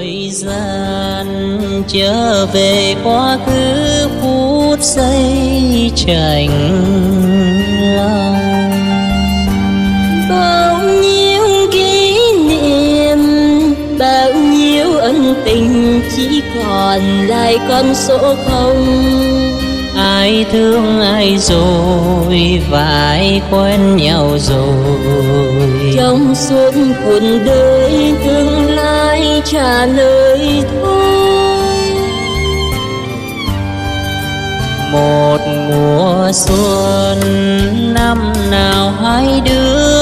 thời gian trở về quá khứ phút giây chạnh lòng. Bao nhiêu kỷ niệm, bao nhiêu ân tình chỉ còn lại con số không. Ai thương ai rồi và ai quen nhau rồi. Trong suốt cuộc đời tương lai trả lời thôi. Một mùa xuân năm nào hai đứa